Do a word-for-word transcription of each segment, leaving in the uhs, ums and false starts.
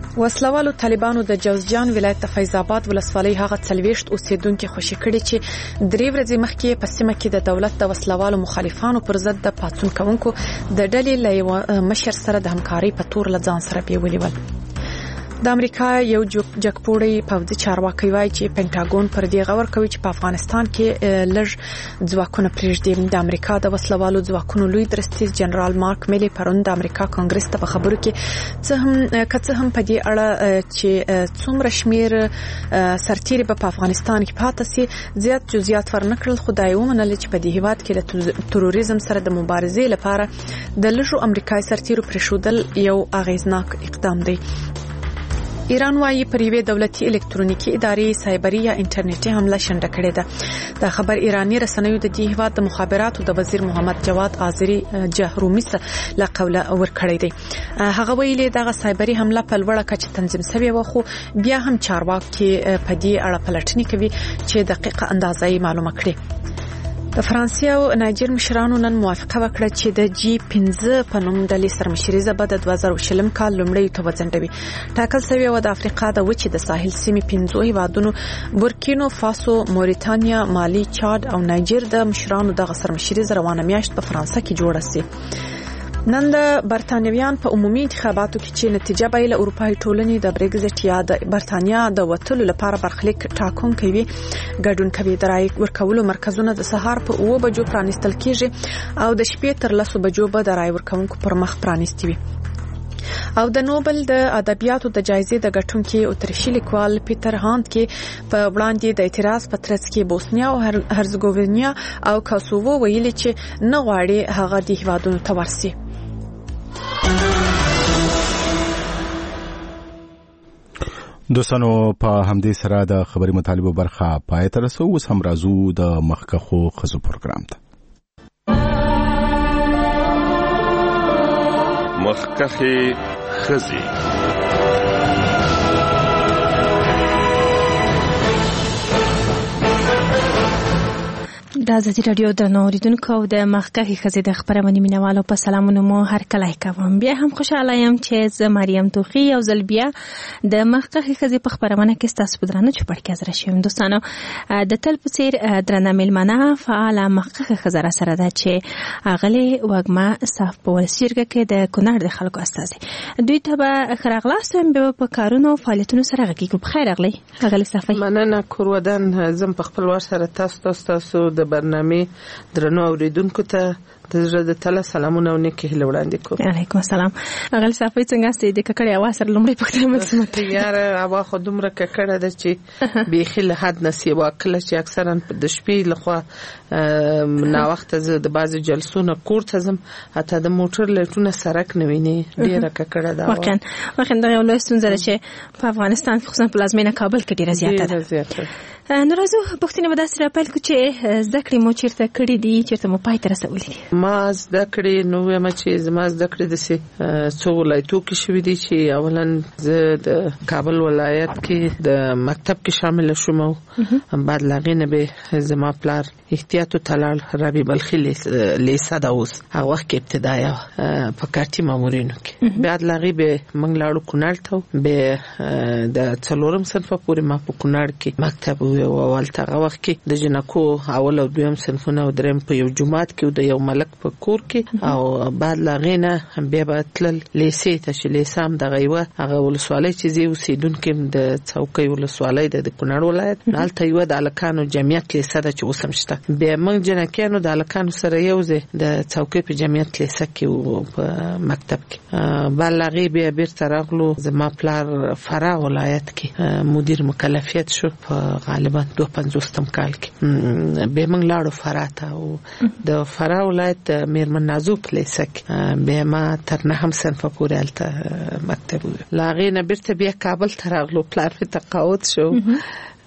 وسلوالو طالبانو د جوزجان ولایت د فیض آباد ولسوالۍ هغه څلويشت اوسیدونکو خوشي کړي چې درې ورځې مخکې په سیمه کې د دولت د وسلوالو مخالفانو پر ضد د پاتون کوونکو د ډلې له مشر سره د همکاري په تور لځان سره بیولې ول. د امریکا یو جګپوړی پوځي چارواکي وایي چې پینټاګون پر دې غور کوي چې په افغانستان کې لږ ځواکونه پرېږدي. د امریکا د وسلوالو ځواکونو لوی درستیز جنرال مارک میلی پرون د امریکا کانګرس ته په خبرو کې څه هم کڅ هم په دې اړه چې څومره شمیر سرتیري په افغانستان کې پاتې سي زیات جزئیات ورنکړل. خدای ومنل چې په دې هیواد کې د تروریزم سره د مبارزې لپاره د لږو امریکایي سرتیرو پرېښودل یو اغیزناک اقدام دی. ایران وايي پر یوې دولتي الکترونیکي ادارې سایبري یا انټرنیټي حمله شنډه کړې ده. د خبر ایرانی رسنیو د دې هیواد د مخابراتو د وزیر محمد جواد آذری جهرومی سره له قوله ورکړی دی. هغه ویلي دغه سایبري حمله په لوړه کچه تنظیم شوې و خو بیا هم چارواکي په دې اړه پلټنې کوي چې دقیقه اندازې معلومه کړي. د فرانسې او نایجر مشرانو نن موافقه وکړه چې د جی پنځه په نوم ډلې سرمشري به د دوه زره شلم کال لومړی ته وځنډوي. ټاکل شوی و د افریقا د وچې د ساحل سیمې پنځو هیوادونو بورکینو فاسو، موریتانیا، مالی، چاد او نایجر د مشرانو د سرمشري روانه میاشت په فرانسه کې جوړه سي. نن د برتانویان په عمومي انتخاباتو کې چې نتیجه به له اروپایي ټولنې د برګزټ یا د برتانیا د وټلو لپاره برخلیک ټاکونکي وي ګډون کوي. د رای ورکولو مرکزونه د سهار په اوه بجو پرانیستل کیږي او د شپې تر لسو بجو به د رای ورکونکو پر مخ پرانیستي وي. او د نوبل د ادبیاتو د جایزې د ګټونکي اتریشي لیکوال پیټر هانت کې په وړاندې د اعتراض په ترڅ کې بوسنیا او هرزګوینیا او کوسوو ویلي چې نه غواړي هغه د هیوادونو ته ورسي. دوستانو په همدې سره د خبري مطالبه برخه پای ته رسو. اوس هم راځو د مخکخو خزو پروګرام ته. مخکخي خزي د ازادي رادیو د نوریدونکو او د مخکخي خزي د خبرونه مینوالو په سلامونه مو هر کله کوم. بیا هم خوشاله یم چې ز مریم توخی او زلبیا د مخکخي خزي په خبرونه کې تاسو بدرانه چوپړ کې حاضر شوم. دوستانو د تل په څیر درنه ملمنه فعال مخکخي خزر سره ده چې اغلی وګما صاف په ولسیرګه کې د کونړ د خلکو استاد دوی ته به خراغلاستم به په کارونو فعالیتونو سره غږی په خیر اغلی اغلی صافي مننه کورودن زم په خپل ور سره تاسو تاسو د برنامه درنو اوریدونکو ته د زړه د تل سلامونه او نیکی هیله وړاندې کوم. علیکم السلام. اغل صافي څنګه ستې د ککړې اواز سره لومړی پکته مت یار هوا خو دومره ککړه ده چې بيخي له حد نصیب واکله چې اکثرا د شپې لخوا نا وخت د بعض جلسو نه کور ته زم حتی د موټر لټونه سرک نه ویني ډیره ککړه ده. واقعا واقعا دا یو لوی ستونزه ده چې په افغانستان خصوصا په لازمینه کابل کې ډیره زیاته ده. نو راځو پښتنه به داسې راپیل کو چې زده کړې مو چیرته کړې دي چیرته مو پای ته رسولې؟ ما زده کړې نو یم چې زما زده کړې د سي څو ولایتو کې شوې دي چې اولا زه د کابل ولایت کې د مکتب کې شامل شوم او بعد لاغې نه به زما پلار احتیاط تلال ربي بلخي لیسه دا اوس هغه وخت کې ابتدایي په کارتي مامورینو کې بعد لاغې به موږ لاړو کونړ ته به د څلورم صنف پورې ما په کونړ کې مکتب او اول تاغه وخت کې د جنکو اول او دویم صنفونه او دریم په یو جماعت کې د یو ملک په کور کې او بعد لاغینه بیا به تل لیسه ته چې لیسه هم دغه یو هغه ولسوالۍ چې زی اوسیدونکو د څوکۍ ولسوالۍ د کونړ ولایت نالته یو د الکانو جمعیت لیسه د چې وسم شته بیا موږ جنکانو د الکانو سره یو ځای د څوکۍ په جمعیت لیسه کې په مکتب کې بلغي بیا بیرته راغلو زما پلار فرا ولایت کې مدیر مکلفیت شو په غالبا دوه پنځوستم کال کې به موږ لاړو فرا ته او د فرا ولایت میرمن نازو پلیسه کې به ما تر نه هم صنف پورې الته مکتب لاغې نه بیرته بیا کابل ته راغلو پلار په تقاعد شو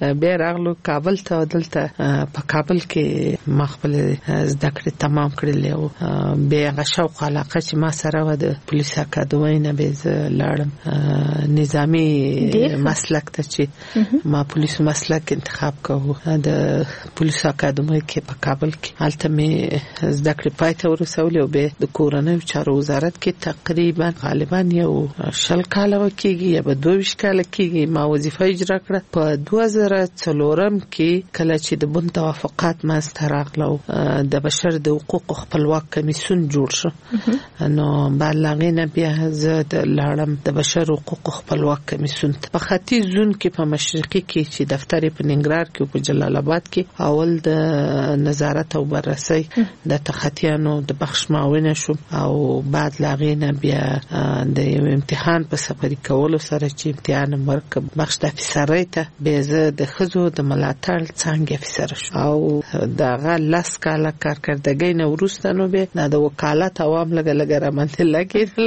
بیا راغلو کابل ته. دلته په کابل کې ما خپل زده کړې تمام کړلې او بیا هغه شوق علاقه چې ما سره و د پولیس اکاډمۍ نه به زه لاړم نظامی مسلک ته چې ما پولیس مسلک انتخاب کوو د پولیس اکاډمۍ کې په کابل کې. هلته مې زده کړې پای ته ورسولې او بیا د کورنیو چارو وزارت کې تقریبا غالبا یو شل کاله کېږي یا به دوه ویشت کاله کېږي ما وظیفه اجرا کړه. په دوه زره څلورم کې کله چې د بن توافقات منځته راغلو د بشر د حقوقو خپلواک کمیسیون جوړ شو نو بعد لاغې نه بیا زه د لاړم د بشر حقوقو خپلواک کمیسیون ته. په ختیځ زون کې په مشرقي کې چې دفتر په ننګرهار کې او په جلال آباد کې اول د نظارت او بررسي د تخطیانو د بخش معاون شوم او بعد لاغې نه بیا د یو امتحان په سفري کولو سره چې امتحان مرکب بخش د افسرۍ ته به زه د خزو د ملاتړ څنګه افسر شوم او دغه لاس کاله کارکردګۍ نه وروسته نو به د وکالت عوام لګ لګ را باندې لګیدل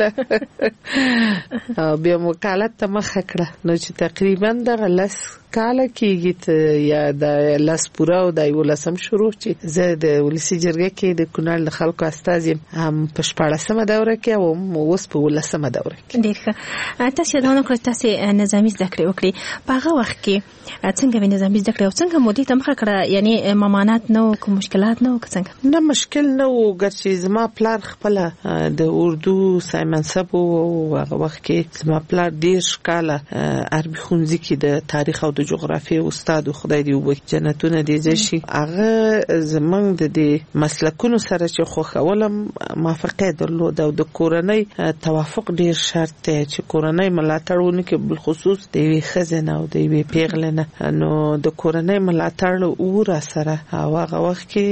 او بیا وکالت ته مخه کړه نو چې تقریبا دغه لاس کاله کېږي یا د لاس پوره او د یولسم شروع چې زه د ولسی جرګه کې د کونړ د خلکو استازي هم په شپاړسمه دوره کې او اوس په ولسمه دوره کې. ډېر ښه. تاسو دا نو کړئ تاسو نظامي زده کړې وکړي په هغه وخت کې څنګه به نظامي زده کړې او څنګه مودې ته مخه کړه یعنی ممانعت نه او کوم مشکلات نه او څنګه؟ نه مشکل نه و ګرځي زما پلار خپل د اردو سایمنسب او هغه وخت کې زما پلار ډېر کاله عربي ښوونځي کې د تاریخ او د جغرافیې استاد خدای دې وبخښي جنتونه دې زشي. هغه زمنګ د دې مسلکونو سره چې خوښولم موافقه درلود او د کورنۍ توافق ډیر شرط دی چې کورنۍ ملاتړ ونکړي بل خصوص د وی خزنه او د وی پیغلنه نو د کورنۍ ملاتړ اور سره هغه وخت کې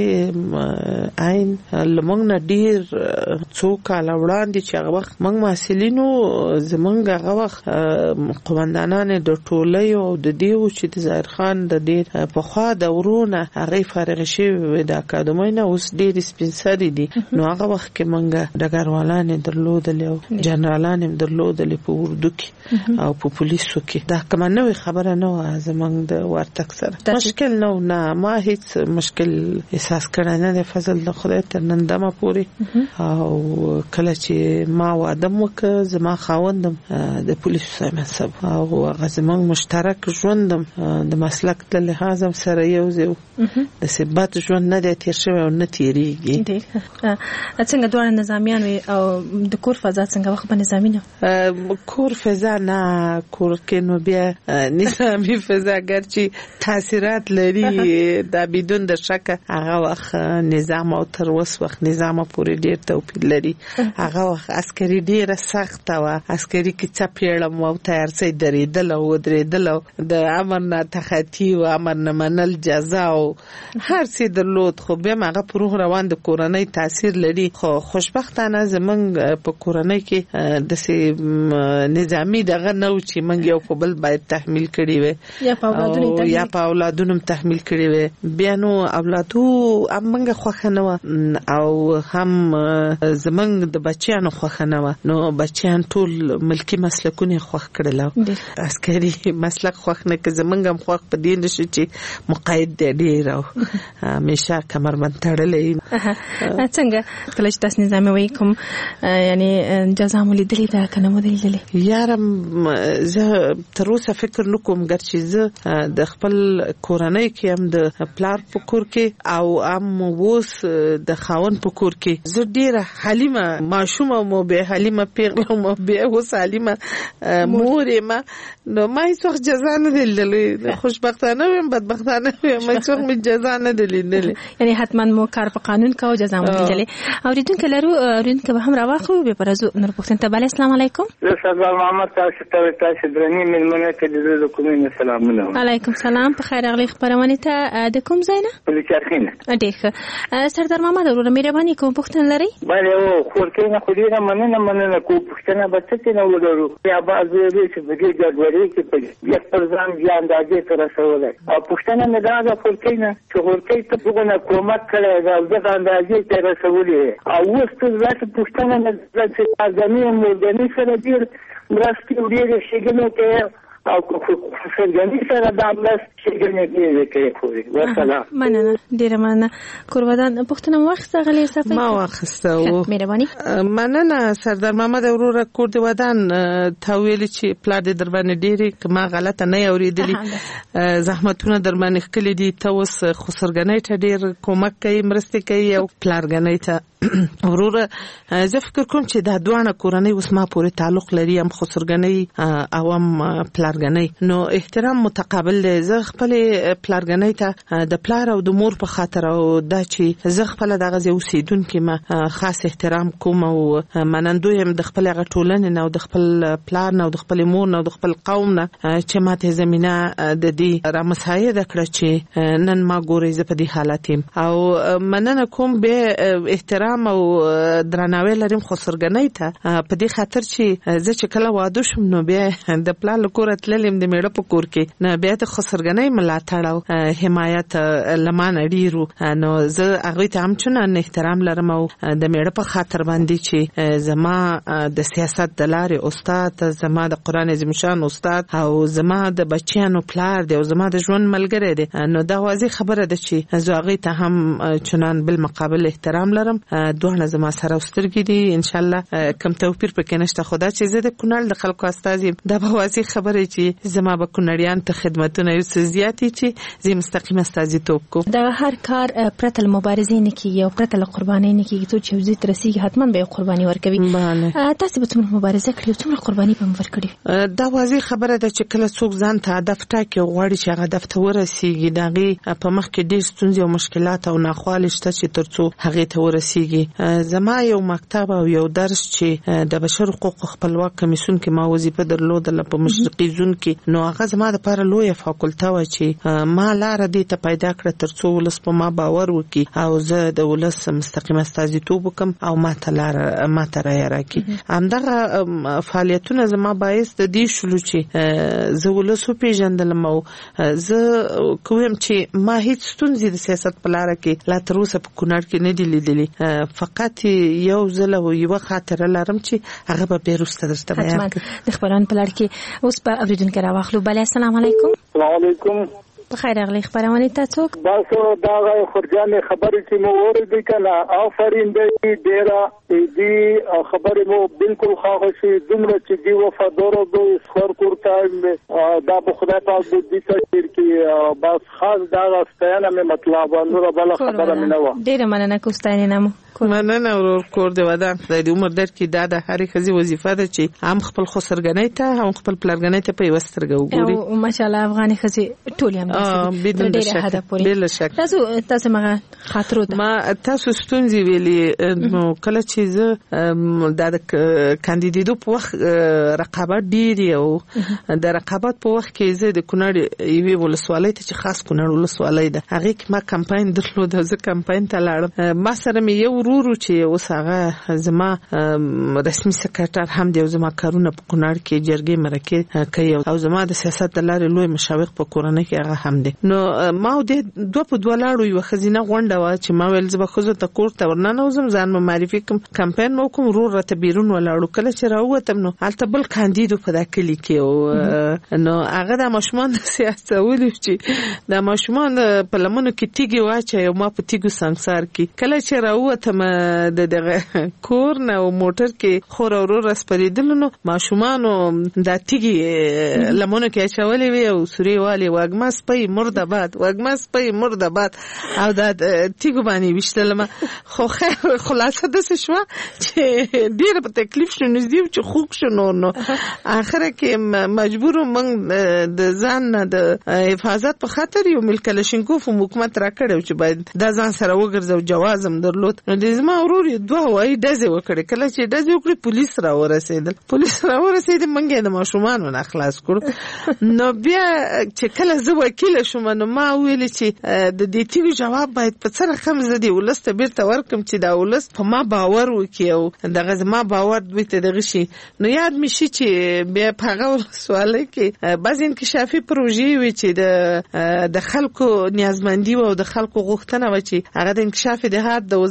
عین لمنګ نه ډیر څو کال وړاندې چې هغه وخت موږ مسلینو زمنګ هغه وخت قومندانان د ټولۍ او د دیو چې د ظاهر خان د ډیر په خوا د ورونه هغه فارغ شوی د اکاډمۍ نه اوس ډیر سپینسري دي نو هغه وخت کې موږ ډګروالان درلودل او جنرالان هم درلودل په اردو کې او په پولیسو کې. دا کومه نوې خبره نه و زمونږ د ورتک سره مشکل نه نه ما هیڅ مشکل احساس کړی نه د فضل د خدای تر نن دمه پورې او کله چې ما واده وکړ زما خاوندم د پولیسو سایمنسب او هغه زمونږ مشترک ژوندم د مسلک له لحاظ سره یو ځای د ثبات ژوند نه دی تیر شوی او نه تیریږي. څنګه دوه نظامیان او د کور فضا څنګه وخت په نظامی نه کور فضا نه کور کې نو بیا نظامی فضا ګرچی تاثیرات لري دا بدون د شک هغه وخت نظام او تر اوس وخت نظام پورې ډیر توپیر لري. هغه وخت عسکري ډیره سخت و عسکري کې چپېړم او تیار سي درېدل او درېدل د امر نه تخطی او امر نه منل جزا او هر څه درلود خو بیا هغه پروغ روان د کورنۍ تاثیر لري. خو خوشبختانه زمنګ په کورنۍ کې د سي نظامی دغه نو چې منګ یو په بل باید تحمیل کړي وي یا په اولادونو یا په اولادونو تحمیل کړي وي بیا نو اولادو امنګ خوخه نه او هم زمنګ د بچیانو خوخه نه نو بچیان ټول ملکی مسلکونه خوخ کړل عسکري مسلک خوخ نه کې زمنګ هم خوخ په دین شي چې مقید دی ډیر او همیشه کمربند تړلې. څنګه کله چې تاسو نظام وای کوم یعنی جزا مولي دلی دا کنه مودلی دلی یارم زه تر اوسه فکر نکوم ګرچې زه د خپل کورنۍ کې هم د پلار په کور کې او ام ووس د خاون په کور کې زه ډیره حلیمه ماشومه مو به حلیمه پیغله مو به وس حلیمه مور ما نو ما هیڅ وخت جزا نه دلی خوشبختانه ویم بدبختانه ویم ما هیڅ وخت می جزا نه دلی یعنی حتما مو کار په قانون کا او جزا مولي دلی. اوریدونکو لرو اوریدونکو به هم راوخلو به پرزو نور پښتون ته بل اسلام علیکم. زه سردار محمد تاسو ته تاسو درنې ملمنه ته د کومې سلامونه. علیکم سلام په خیر اغلی خبرونه ته د کوم ځای نه؟ پلیچارخینه. ډېر ښه سردار محمد ورو مهرباني کوم پښتون لري؟ بله او خورکې نه خو دې مننه مننه کو پښتنه بچته نه ولرو یا بعضې دې چې بګي ګډوډي کې په یک پر ځان ځان اندازې تر رسولای او پښتنه نه دا د خورکې نه چې خورکې ته په کومک کړی دا د اندازې تر رسولې او اوس ته ځکه پښتنه نه چې ازمي مودني سره ډیر مرستې ډېرې شګنو کې او څرګندي سره د املاس څنګه دې کې کوي والسلام. مننه ډیره مننه. قربان پښتنه وخت غلې صفه ما واخسته او مهرباني. مننه سردار محمد ورور کور دی ودان تا ویل چې پلار دې در باندې ډېری کما غلطه نه اوریدلې زحمتونه در باندې خلې دي ته اوس خسرګنۍ ته ډېر کومک کوي مرسته کوي او پلارګنۍ ته ورور زه فکر کوم چې دا دوه کورنۍ اوس ما پورې تعلق لري هم خسرګنۍ او هم پلارګنۍ نو احترام متقابل دی. زه خپل پلارګنۍ ته د پلار او د مور په خاطر او دا چې زه خپل دغه ځای اوسیدونکو ما خاص احترام کوم او منندوی هم د خپل غټولن نه او د خپل پلار نه او د خپل مور نه او د خپل قوم نه چې ماته زمينه د دې را مساعده کړ چې نن ما ګورې زه په دې حالت يم او مننه کوم به احترام او درناوی لرم خسرګنۍ ته په دې خاطر چې زه چې کله واده شوم نو بیا د پلان لکور تللم د میړه په کور کې نه بیا د خسرګنۍ ملاتړ او حمایت لمانه ډیرو نو زه هغه ته هم چون احترام لرم او د میړه په خاطر باندې چې زما د سیاست د لارې استاد زما د قران عظیم شان استاد او زما د بچیانو پلار دی او زما د ژوند ملګری دی نو دا واضح خبره ده چې زه هغه ته هم چنان بل مقابل احترام لرم. دوه زما سره سترګې دي ان شاء الله کم توپیر پکې نشته خدا چې زه د کونړ د خلکو استاد یم دا به واضح خبره چې زما به کونړیان ته خدمتونه یو څه زیاتې چې زه مستقیم استازیتوب کوم. دا هر کار پرته له مبارزې نه کیږي او پرته له قربانۍ نه کیږي ته چې وزې ترسيږي حتمان به قرباني ورکوي. تاسو به څومره مبارزه کړی څومره قرباني به ورکړي دا واضح خبره ده چې کله څوک ځان ته هدف ټاکي غواړي چې هغه هدف ته ورسیږي دغه په مخ کې ډېر ستونزې او مشکلات او ناخوالې شته چې ترڅو هغه ته ورسیږي. زما یو مکتب او یو درس چې د بشر حقوق خپلواک کمیسیون کې ما وظیفه درلوده په مشرقي زون کې نو هغه زما د لپاره لویه فاکولټه و چې ما لار دې ته پیدا کړ ترڅو ولس په ما باور وکړي او زه د ولس مستقیم استازیتوب وکم او ما ته لار ما ته راي راکړي. همدغه فعالیتونه زما باعث د دې شلو چې زه ولس پیژندلم او زه کوم چې ما هیڅ ستونزې د سیاست په لار کې لا تر اوسه په کونړ کې نه دی لیدلې فقط یو ځل او یو خاطر لرم چې هغه به بیرسته درته بیان کړم. د خبران په لړ کې اوس په اوریدونکو راوخلو. بله السلام علیکم. السلام علیکم. بخیر اغلی خبرونه تاسو بس دا خرجانه خبرې چې مو ورېدې کنه آفرین دې ډیره دې خبرې مو بالکل خاغه شي دومره چې دی وفادار او خور کوړه دا په خدای پاک دې تشکر کی بس خاص دا ستاینه مې مطلب نور بل خبره مې نه و. ډیره مننه کوستاینه نمو مننه ورور کور دی ودان خدای دې عمر در کې دا د هرې خزي وظیفه ده چې هم خپل خسرګنۍ ته هم خپل پلرګنۍ ته په وسترګو وګوري او ماشاءالله افغاني خزي ټول هم بدون شک بل شک تاسو تاسو ما خاطرو ما تاسو ستونزې ویلي نو کله چې زه د کاندیدېدو په وخت رقابت ډېری او د رقابت په وخت کې زه د کونړ یوې ولسوالۍ ته چې خاص کونړ ولسوالۍ ده هغه کې ما کمپاین درلود زه کمپاین ته لاړم ما سره مې یو ورور چې اوس هغه زما رسمي سکرټر هم دی او زما کارونه په کونړ کې جرګې مرکه کوي او زما د سیاست د لارې لوی مشاور په کورنۍ کې هغه هم دی نو ما د دوه په دوه لاړو یو خزینه غونډه وا چې ما ویل زما خو ته کور ته ورننه وزم ځان مې معرفي کوم کمپاین مو کوم ورور راته بیرون ولاړو کله چې راووتم نو البته بل کاندیدو په داخلي کې او نو هغه د ماشومان د سیاست ولې چې د ماشومان په لمنو کې تیګي واچي او ما په تیګو سنگسار کې کله چې راووتم د دغه کور نه او موټر کې خور ورور رسپریدل نو ماشومانو د تیګي لمنو کې چولې وي او سوري والی واګما سپي مردباد واګما سپي مردباد او د تیګو باندې وشتلم خو خیر خلاصه د څه شو چې ډیر په تکلیف شو نږدې چې خوښ شو نو نو اخر کې مجبور موږ د ځان د حفاظت په خاطر یو ملکلشنکوف حکومت را کړو چې باید د ځان سره وګرځو جوازم درلود نو د زما ورور دوه وای دزه وکړي کله چې دزه وکړي پولیس را ورسېدل پولیس را ورسېدل منګه د ماشومان نه خلاص کړ نو بیا چې کله زه وکیل شوم نو ما ویل چې د دې تیګو جواب باید په څه رقم زدي ولست بیرته ورکم چې دا ولست په ما باور وکي او دغه زما باور دوی ته دغه شي نو یاد می شي چې بیا په هغه سوال کې بعض انکشافي پروژې وي چې د د خلکو نیازمندي او د خلکو غوښتنه و چې هغه د انکشاف د هات د وزارت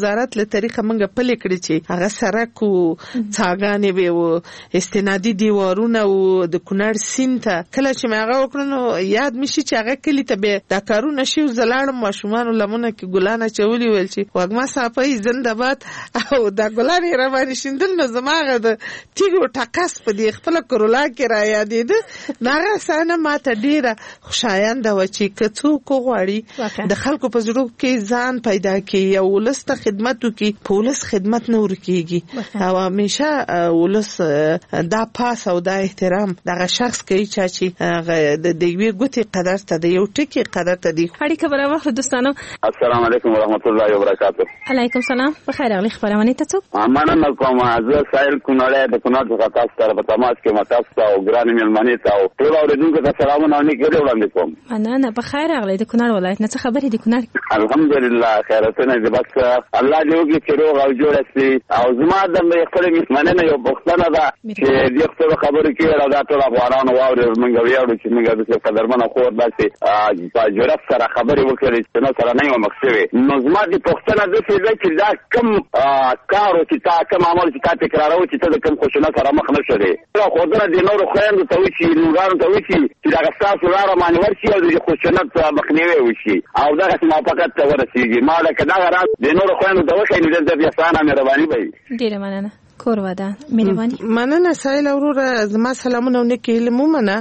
له طریقه موږ پلي کړی چې هغه سرک او څاګانې به او استنادي دیوارونه او د کونړ سیند ته کله چې هغه وکړنو یاد مشي چې هغه کلی ته به دا کارونه شي زلاړم ماشومان لمونه کې ګلانه چولي ویل چې وګما صافي زنده‌باد او دا ګلان یې روانې شیندل نو زماغه د تیګو ټاکاس په دې خپل کرولا کې را یادېده ناغه سانه ماته ډیره خوشایند و چې کڅو کو غواړي د خلکو په زړه کې ځان پیدا کړي او ولسته خدمت وکړي پولیس خدمت نه ورکیږي او همیشه ولس دا پاس او دا احترام دغه شخص کوي چې د دیوی ګوتې قدر ته د یو ټکی قدر ته دی اړیکه برابر دوستانو السلام علیکم ورحمت الله وبرکاته علیکم سلام بخیر اغلی خبرونه ته څوک مننه کوم زه سایل کونړ د کونړ څخه تاسو سره په تماس کې متاسفه او ګران ملمنې ته ټول اوریدونکو ته سلامونه او نیکي وړاندې کوم مننه بخیر اغلی د کونړ ولایت نه څه خبرې د کونړ الحمدلله خیراتونه دې بس الله دې وکړي چې روغ او جوړ شي او زما د خپل ملمنې یو پښتنه ده چې دې خپل خبرې کې را دا ټول افغانانو واوري موږ ویاړو چې موږ د قدرمنو خور داسې په جرأت سره خبرې وکړي چې نو سره نه یو مخسوي نو زما دې پښتنه د څه چې دا کم کارو چې تا کم عمل چې تا تکرارو چې ته د کم خوشنه سره مخ نه شې دا خودنه د نورو خويندو ته وشي نورانو ته وشي چې دا تاسو لاره باندې ورشي او د خوشنه مخنیوي وشي او دا څه موافقت ته ورسیږي ما دا کدا غراس د نورو خويندو ته وشي د دې ځانه مهرباني وي ډیره مننه کوروا ده مهرباني مننه سایل اورور زما سلامونه ونکي لمومنه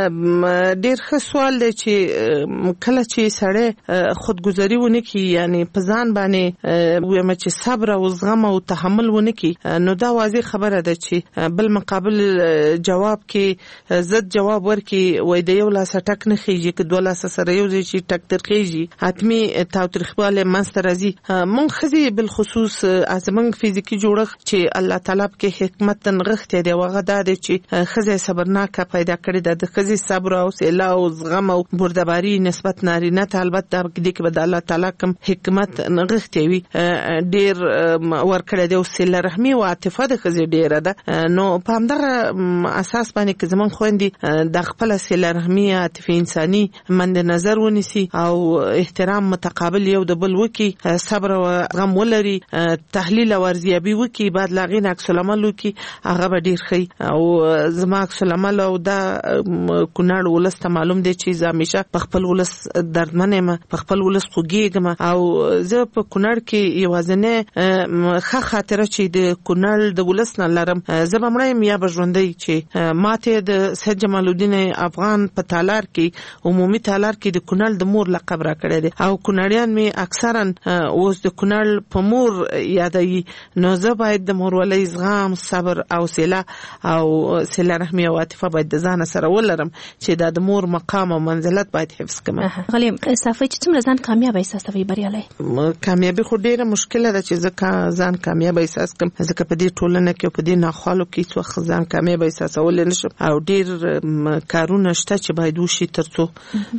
ډیر ښه سوال دی چې کله چې سړی خودګذری ونکي یعنی په ځان باندې ویم چې صبر او زغم او تحمل ونکي نو دا واضح خبره ده چې بل مقابل جواب کې زد جواب ورکي وای د یو لاس ټک نه خيږي کې دوه لاس سره یو ځای چې ټک تر خيږي حتمي تاوتریخواله منستر ازي مونږ خزي بل خصوص ازمن فزیکی جوړښت چې الله طلب کې حکمت نغښته دی وغه دا دی چې خزه صبرناک پیدا کړی د خزه صبر او سلا او زغم او بردباری نسبت نارینه ته البته د دې کې به الله تعالی کوم حکمت نغښته وي ډیر ورکړی دی او سلا رحمی او عاطفه د خزه ډیره ده نو په همدغه اساس باندې کې زمون خويندې د خپل سلا رحمی عاطفه انساني مند نظر ونیسي او احترام متقابل یو د بل وکي صبر او زغم ولري تحلیل او ارزیابي وکي بعد لاغین عکس العمل وکي هغه به ډیر خي او زما عکس العمل او دا کونړ ولسته معلوم دی چې زمیشه په خپل ولس دردمنه ما په خپل ولس خوګیګم او زه په کونړ کې یوازنه ښه خاطره چې د کونړ د ولس نه لرم زه به مړم یا بژوندۍ چې ماته د سید جمال الدین افغان په تالار کې عمومي تالار کې د کونړ د مور لقب را کړی دی او کونړیان می اکثرا اوس د کونړ په مور یادوي نو زه باید د مور ولې زغم صبر او سلا او سلا رحمی او عاطفه باید د ځان سره ولرم چې د مور مقام او منزلت باید حفظ کړم غلیم صافي چې څومره ځان کامیاب احساسوي بریالي کامیابی خو ډیره مشکله ده چې ځکه ځان کامیاب احساس کوم ځکه په دې ټولنه کې په دې ناخوالو کې څو ځان کامیاب احساسول نشم او ډیر کارونه شته چې باید وشي ترڅو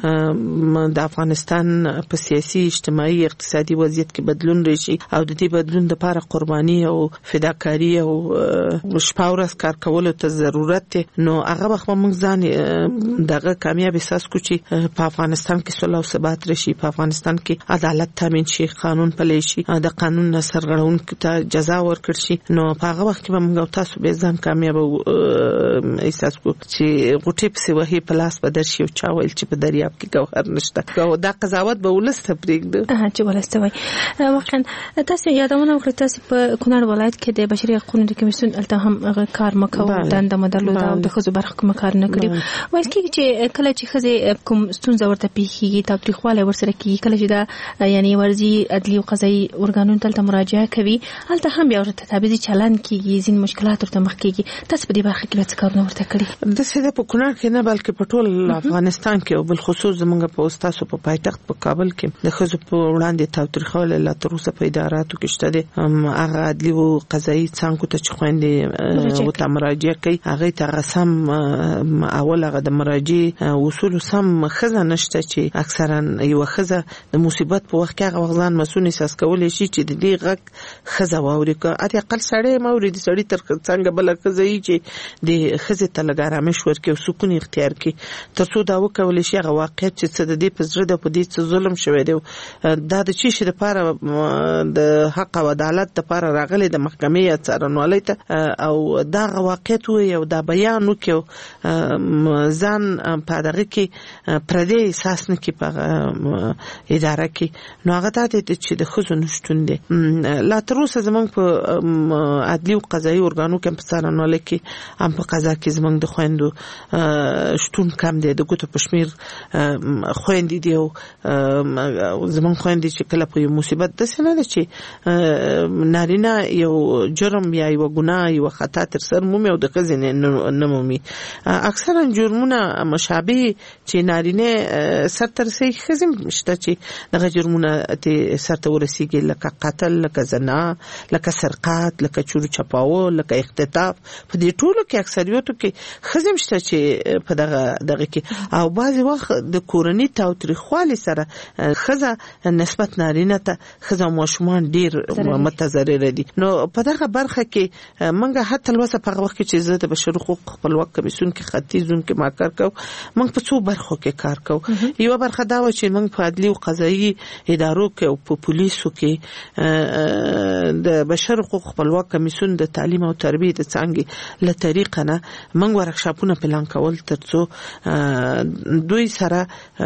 د افغانستان په سیاسي اجتماعي اقتصادي وضعیت کې بدلون راشي او د دې بدلون لپاره قرباني او فداکاری او شپاورس کار کولو ته ضرورت دی نو هغه وخت موږ ځان دغه کامیاب احساس کو چې په افغانستان کې صلح او ثبات راشي په افغانستان کې عدالت تامین شي قانون پلی شي د قانون سرغړونکو ته جزا ورکړي شي نو په هغه وخت کې موږ تاسو به ځان کامیاب احساس کو چې غوټي په وਹੀ پلاس بدر شي او چا ویل چې په دریاب کې ګوهر نشته او دا قضاوت به ولست پرېږد اه چې ولست وای واقعا تاسو یادونه وکړه تاسو په کونړ ولایت کې د بشري حقوقو د کمیسیون الته هم کار مکو دنده مدلوده او د خزو برخه کوم کار نه کړو وایي چې کله چې خزه کوم ستونزه ورته پیښیږي تاریخواله ورسره کیږي کله چې دا یعنی ورزي عدلي او قضایي ارګانونو ته مراجعه کوي الته هم بیا ورته تابعي چلن کیږي ځین مشکلات ورته مخ کیږي تاسو په دې برخه کې څه کارونه ورته کړی د څه په کونړ کې نه بلکې په ټول افغانستان کې او بل خصوص زمونږ په استادو په پایتخت په کابل کې د خزو په وړاندې تاریخواله لا تر اوسه په اداراتو کې شته دي هغه عدلي او قضایي څنګه ته چې خويندې او ته مراجعه کوي هغه ته غسم اول هغه د مراجعه اصول سم خزه نشته چې اکثرا یو خزه د مصیبت په وخت کې هغه وغزان مسون احساس کولای شي چې د دې غږ خزه واوري که اته اقل سړی موري د سړی تر څنګه بل خزه یي چې د خزه ته لګارامش ورکي او سکون اختیار کی ترڅو دا وکول شي هغه واقعیت چې څه د دې په زړه د په دې ظلم شوی دی دا د چی شي لپاره د حق او عدالت لپاره راغلي د محکمې څارنوالۍ ته او دا واقعیت وي او دا بیان وکيو ځان په دغه کې پردي احساس نه کی په اداره کې نو هغه ته چې د خزو نشټون دي لا تر اوسه زمونږ په عدلي او قضایي ارګانو کې په څارنوالۍ کې هم په قضا کې زمونږ د خويندو شتون کم دی د ګوتو پښمیر خويندې دی او زمونږ خويندې چې کله په مصیبت د سینه ده چې نارینه یو جرم یا یو ګناه یو خطا تر سر مومي او د خزینه نه مومي اکثرا جرمونه مشابه چې نارینه سر تر سي خزم شته چې دغه جرمونه ته سر ته ورسیږي لکه قتل لکه زنا لکه سرقات لکه چور چپاو لکه اختطاف په دې ټولو کې اکثریتو کې خزم شته چې په دغه دغه کې او بعضی وخت د کورنۍ تاوتریخوالي سره خزه نسبت نارینه ته خزه ماشومان ډیر متضرر دي نو په دغه برخه کې منګه حتی لوسه په وخت کې چې زه د بشر حقوق خپلواک کمیسیون کې ختیځون کې ما کار کو منګ په څو برخو کې کار کو یو برخه دا و چې منګ په عدلي او قضایي ادارو کې او په پولیسو کې د بشر حقوق خپلواک کمیسیون د تعلیم او تربیه د څنګه له طریقه نه منګ ورکشاپونه پلان کول ترڅو دوی سره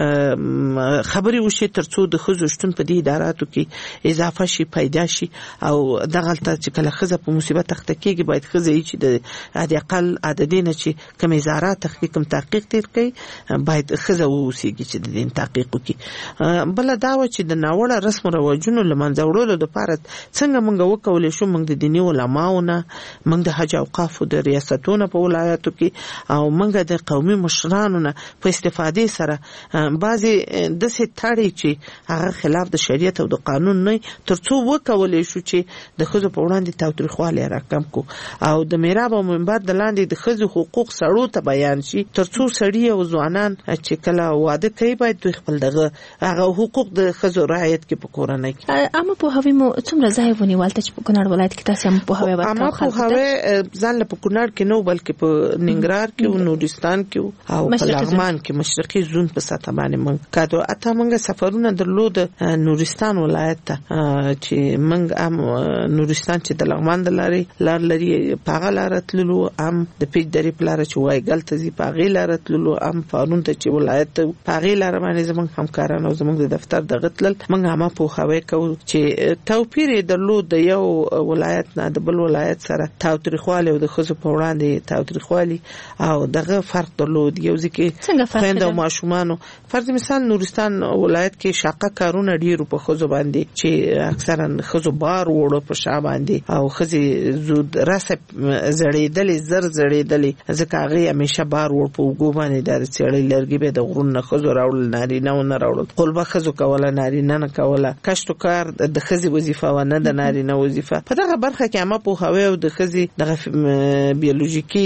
خبري وشي ترڅو د خزو شتون په دې اداراتو کې اضافه شي پیدا شي او دغه چې کله خزه په مصیبت تخته کېږي باید خزه یې چې د عادي اقل عددینه چې کوم ادارات تحقیق کوم تحقیق تیر کوي باید خزه ووسیږي چې د دې تحقیق وکړي بل دا و چې د ناوړه رسم او رواجونو لمنځه وړلو لپاره څنګه موږ وکولای شو موږ د دیني علماونه موږ د حج اوقافو د ریاستونو په ولایتو کې او موږ د قومي مشرانو نه په استفادې سره بعضي د ستاري چې هغه خلاف د شریعت او د قانون نه ترڅو وکولای شو چې د خزو په وړاندې تاوتریخوالی راکم کو او د میراب او منبر د لاندې د خزو حقوق سړو ته بیان شي ترڅو سړي او ځوانان چې کله واده کوي باید دوی خپل دغه هغه حقوق د خزو رعایت کې په کورنۍ کې اما په هوی مو څومره ځای ونیول ته چې په کونړ ولایت کې تاسو هم په هوی ورته اما په هوی ځان په کونړ کې نو بلکې په ننګرهار کې او نورستان کې او په لغمان کې مشرقي زون په ساته باندې موږ کادو اته موږ سفرونه درلود نورستان ولایت ته چې موږ هم نورستان چې د لغمان د لارې لار لري پاغه لارتللو هم د پیج درې پلار چې وای ګلته زی پاغه لارتللو هم فارون ته چې ولایت پاغه لار باندې زمونږ همکارانو او زمونږ د دفتر د غتل موږ هم په خوي کو چې توپیر درلود د یو ولایت نه د بل ولایت سره تاوتریخوالی او د خزو په وړاندې تاوتریخوالی او دغه فرق درلود یو ځکه خويند او ماشومان فرض مثال نورستان ولایت کې شاقه کارونه ډیرو په خزو باندې چې اکثرا خزو بار وړو په شا باندې او خزي زود راسه زړېدلې زر زړېدلې ځکه هغه همیشه بار وړ په وګو باندې د چړې لرګي به د غرون نه خزو راول نارینه و نه راول قلبه خزو کوله نارینه نه کوله کشت کار د خزي وظیفه و نه د نارینه وظیفه په دغه برخه کې اما په هوی او د خزي دغه بیولوژیکی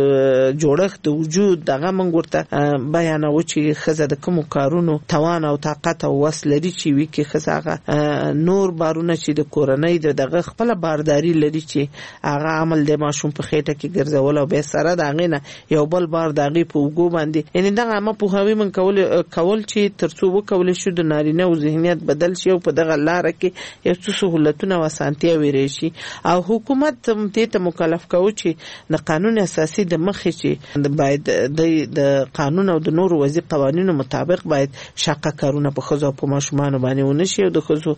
جوړښت د وجود دغه منګ ورته بیانو چې خزه د کوم کارونو توان او طاقت او وس لري چې وی کې خزاغه نور بارونه چې د کورنۍ د دغه خپل بارداری لري چې هغه عمل د ماشوم په خېټه کې ګرځول او به سره دغه نه یو بل بار دغه په وګو باندې یعنی دغه اما په هوی من کول کول چې ترڅو وکول شو د نارینه او ذهنیت بدل شي او په دغه لار کې یو څه سہولتونه او اسانتیا ویری شي او حکومت دې ته مکلف کوي چې د قانون اساسي د مخې چې باید د قانون او د نورو وضعي قوانینو مطابق باید شاقه کارونه په خزو په ماشومان باندې ونشي او د خزو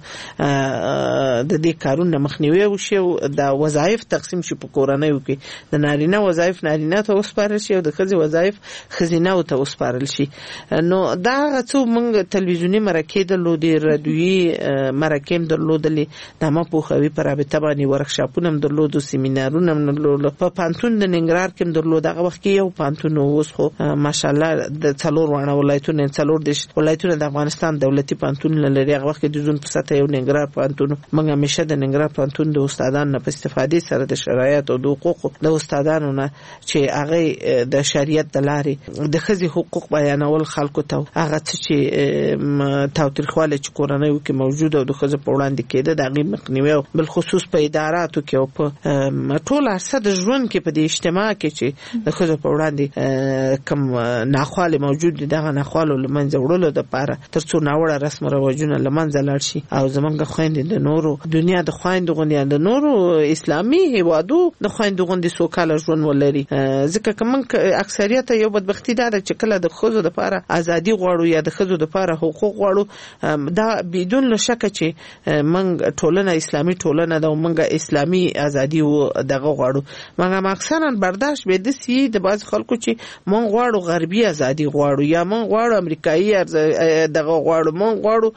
د دې کارونه مخنیوي وشي او د وظایف تقسیم شي په کورنۍ کې د نارینه وظایف نارینه ته وسپارل شي او د خزي وظایف خزینه ته وسپارل شي نو دا غڅو موږ تلویزیونی مرکې درلودې رادیویي مرکې درلودلې د ما په خوي پر رابطه باندې ورکشاپونه هم درلودو سیمینارونه هم درلودو په پانتون د ننګرهار کې درلود هغه وخت کې یو پانتون اوس خو ماشاءالله د څلور وانه ولایتونه څلور د ولایتونه د افغانستان دولتي پانتون لري هغه وخت کې د زون په ساته یو ننګرهار پانتون موږ همیشه د ننګرهار پانتون د استادانو په استفادې سره د شرایط او د حقوقو د استادانو نه چې هغه د شریعت د لارې د ښځې حقوق بیانول خلکو ته هغه څه چې تاوتریخوالی چې کورنیو کې موجود او د ښځو په وړاندې کېده د هغې مخنیوي بل خصوص په اداراتو کې او په ټول عرصه د ژوند کې په دې اجتماع کې چې د ښځو په وړاندې کوم ناخوالې موجود دي دغه ناخوالو له منځه وړلو دپاره تر څو ناوړه رسم رواجونه له منځه لاړ شي او زمونږ خویندې د نورو دنیا د خویندو غوندې د نورو اسلامي هیوادو د خویندو غوندې سوکاله ژوند ولري. ځکه که موږ اکثریت یو بدبختي دا ده چې کله د ښځو دپاره ازادي غواړو یا د ښځو دپاره حقوق غواړو دا بدون له شکه چې موږ ټولنه اسلامي ټولنه ده او موږ اسلامي ازادي دغه غواړو. موږ اکثرا برداشت به داسې د بعض خلکو چې موږ غواړو غربي ازادي غواړو یا موږ غواړو امریکایي دغه غواړو موږ غواړو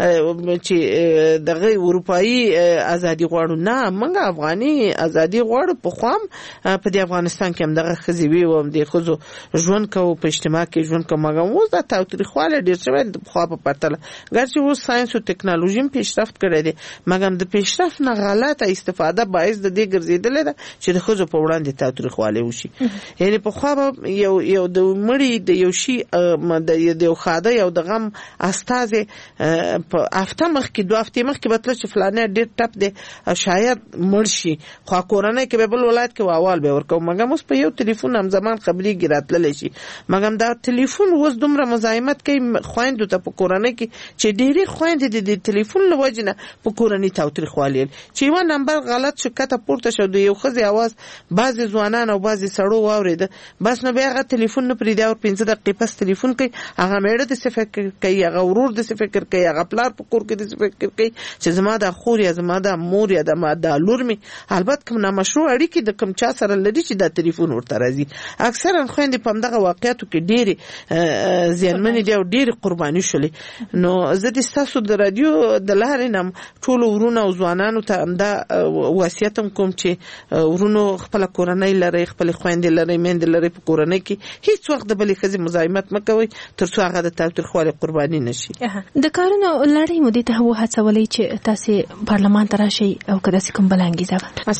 چې دغه اروپایي ازادي غواړو. نه موږ افغاني ازادي غواړو. په خوام په دې افغانستان کې هم دغه ښځې وي او د ښځو ژوند کوو په اجتماع کې ژوند کوو. مګر اوس دا تاوتریخوالی ډېر شوی د پخوا په پرتله ګرچې اوس ساینس او ټکنالوژي هم پیشرفت کړی دی مګر د پیشرفت نه غلطه استفاده باعث د دې ګرځېدلی ده چې د ښځو په وړاندې تاوتریخوالی وشي. یعنې پخوا به یو یو د مړي د یو شي د یو ښاده یو د غم استازی په هفته مخکې دوه هفتې مخکې به تله چې فلانی ډېر ټپ دی شاید مړ شي خو کورنۍ کې به بل ولایت کې احوال به ورکوو. مګر اوس په یو تلیفون همزمان خبرېږي راتللی شي. مګر دا تلیفون اوس دومره مزاحمت کوي خویندو ته په کورنۍ کې چې ډېرې خویندې د تلیفون له وجې نه په کورنۍ تاوتریخوالي چې یوه نمبر غلط شو کته پورته شو د یو ښځې اواز بعضې ځوانان او بعضې سړو واورېده بس نو بیا هغه تلیفون نه پرېږدي او پنځه دقیقې پس تلیفون کوي. هغه میړه داسې فکر کوي هغه ورور داسې فکر کوي هغه پلار په کور کې داسې فکر کوي چې زما دا خور یا زما دا مور یا دا لور مې البته کوم نامشروع اړیکې د کوم چا سره لري چې دا تلیفون ورته راځي. اکثرا خویندې په همدغه واقعیاتو کې ډېرې زیانمنې دي او ډېرې قرباني شولې. نو زه د ستاسو د رادیو د لارې نه ټولو ورونو او ځوانانو ته همدا وصیت هم کوم چې ورونو خپله کورنۍ لرئ خپلې خویندې لرئ میندې لرئ په کورنۍ کې هیڅ وخت د بلې ښځې مزاحمت مه کوئ تر څو هغه د تاوتریخوالي قرباني نشي. د کارونو لړۍ مو دې ته وهڅولئ چې تاسې پارلمان ته راشئ او که داسې کوم بله انګیزه وه؟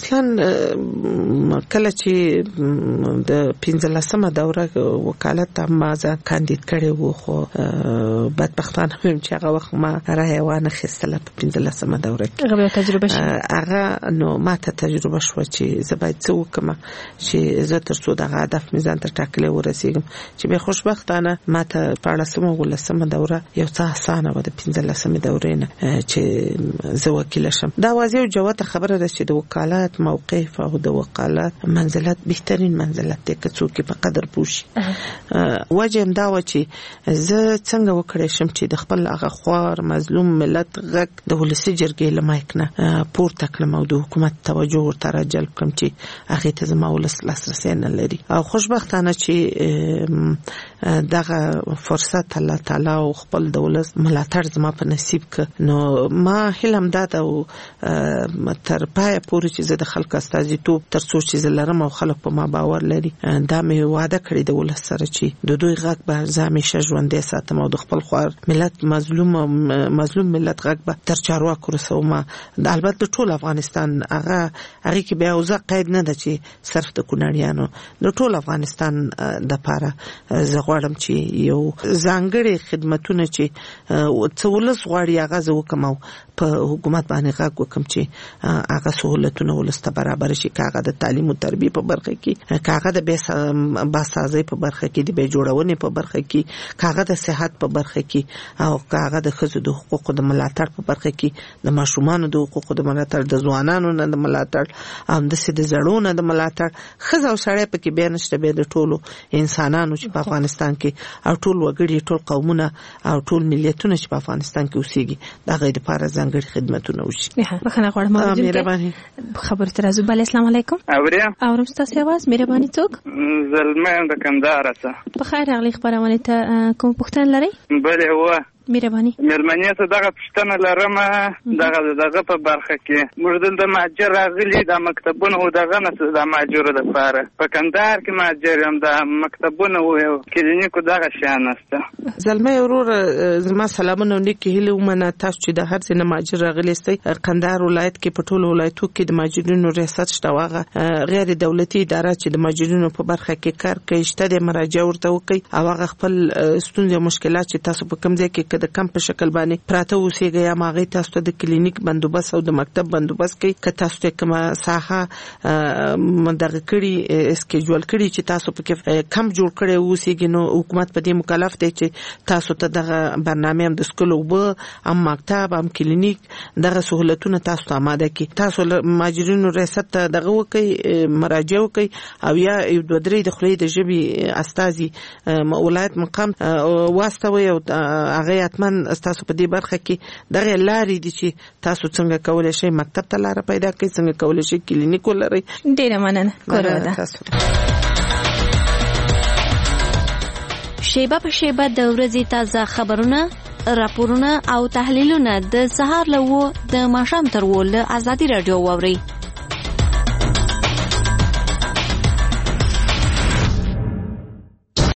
اصلا کله چې د پنځلسمه دوره وکالت ته ما ځان کاندید کړی و خو بدبختانه ویم چې هغه وخت ما رایه وانه خیستله په پنځلسمه دوره کې. هغه بیا تجربه شي هغه نو ما ته تجربه شوه چې زه باید څه وکړم چې زه تر څو دغه هدف مې ځان ته ټاکلی ورسېږم چې بیا خوشبختانه ما ته شپاړسمه اوولسمه دوره یو څه اسانه وه د پنځلسمې دورې نه چې زه وکیله شم. دا واضح او جوته خبره ده چې د وکالت موقف او د وکالت منزلت بهترین منزلت دی که څوک په قدر پوه شي. وجه هم دا وه چې زه څنګه وکړی شم چې د خپل هغه خوار مظلوم ملت غږ د ولسي جرګې له مایک نه پورته کړم او د حکومت توجه ورته راجلب کړم چې هغې ته زما ولس لاسرسی نه لري. او خوشبختانه چې دغه فرصت الله تعالی او خپل دولت ملاتړ زما په نصیب ک نو ما هیله هم دا ده او تر پایه پورې چې زه د خلکو استازیتوب تر څو چې زه لرم او خلک په ما باور لري دا مې واده کړې د ولس سره چې د دوی غږ به زه همیشه ژوندی ساتم او د خپل خوار ملت مظلوم مظلوم ملت غږ به تر چارواکو رسوم. البته د ټول افغانستان هغه هغې کې بیا اوزه قید نه ده چې صرف د کونړیانو د ټول افغانستان دپاره زه غواړم چې یو ځانګړي خدمتونه چې څه ولس غواړي هغه زه وکړم او په حکومت باندې غږ وکړم چې هغه سهولتونه ولس ته برابر شي که هغه د تعلیم او تربیې په برخه کې که هغه د باسازۍ په برخه کې د بیا جوړونې په برخه کې که هغه د صحت په برخه کې او که هغه د ښځو د حقوقو د ملاتړ په برخه کې د ماشومانو د حقوقو د ملاتړ د ځوانانو نه د ملاتړ همداسې د زړو نه د ملاتړ ښځه او سړی پکې بیا نشته بیا د ټولو انسانانو چې په افغانستان کې او ټول وګړي ټول قومونه او ټول ملیتونه چې په افغانستان کې اوسېږي د هغې دپاره ځانګړي خدمتونه وشي. بخښنه غواړم مهرباني خبرو ته راځو. بله السلام علیکم. اوریم اورم ستاسې اواز. مهرباني څوک؟ زلمی یم د کندهاره څخه. په خیر راغلئ خپرونې ته. کوم پوښتنه لرئ؟ بلې هو مهرباني مېرمنې ته دغه پوښتنه لرم دغه دغه په برخه کې موږ دلته مهاجر راغلي د مکتبونو او دغه نه د مهاجرو لپاره په کندهار کې مهاجر یم د مکتبونو او کلینیکو دغه شیان نشته. زلمه ورور زما سلامونه نیکی هیله ومنه تاسو چې د هر ځای نه مهاجر راغلي استئ. کندهار ولایت کې په ټولو ولایتو کې د مهاجرینو ریاست شته واغه غیر دولتي اداره چې د مهاجرینو په برخه کې کار کوي شته د مراجعه ورته وکي او هغه خپل ستونزې او مشکلات چې تاسو په کوم ځای کې کده کم په شکل باندې پراته اوسېږي یا ماغي تاسو ته د کلینیک بندوبست او د مکتب بندوبست کوي که تاسو ته کومه ساحه مندغه کړي اسکیجول کړي چې تاسو په کې کم جوړ کړي اوسېږي نو حکومت په دې مکلف دی چې تاسو ته دغه برنامه هم د سکول او به هم مکتب هم کلینیک دغه سہولتونه تاسو ته آماده کړي. تاسو مهاجرینو ریاست ته دغه وکي مراجعه وکي او یا د درې د خلې د ژبې استازي ولایت مقام واستوي او هغه اتمن تاسو په دې برخه کې دغه لارې دي چې تاسو څنګه کولای شئ مکتب ته لار پیدا کړئ څنګه کولای شئ کلینیک ولرئ. ډیره مننه کورودا. شیبه په شیبه د ورځې تازه خبرونه راپورونه او تحلیلونه د سهار له و د ماښام تر و له ازادي رادیو واوري